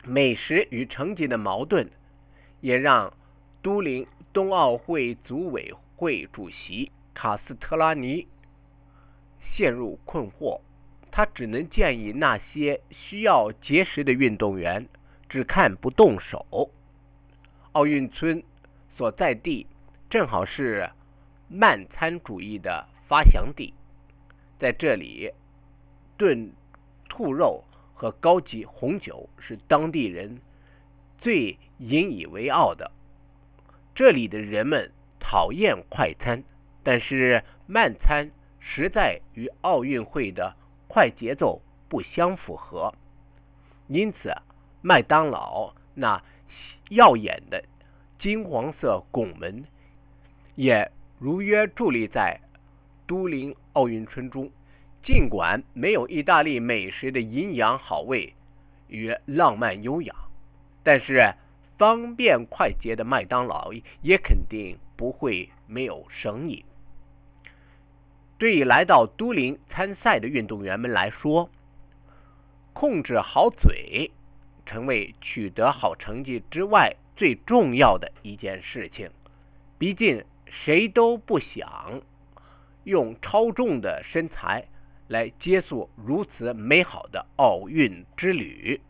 美食与成绩的矛盾，也让都灵冬奥会组委会主席卡斯特拉尼陷入困惑。他只能建议那些需要节食的运动员只看不动手。奥运村所在地正好是慢餐主义的发祥地，在这里炖兔肉和高级红酒是当地人最引以为傲的。这里的人们讨厌快餐，但是慢餐实在与奥运会的快节奏不相符合，因此麦当劳那耀眼的金黄色拱门也如约伫立在都灵奥运村中。尽管没有意大利美食的营养好味与浪漫优雅，但是方便快捷的麦当劳也肯定不会没有生意。对于来到都灵参赛的运动员们来说，控制好嘴成为取得好成绩之外最重要的一件事情。毕竟谁都不想用超重的身材来结束如此美好的奥运之旅。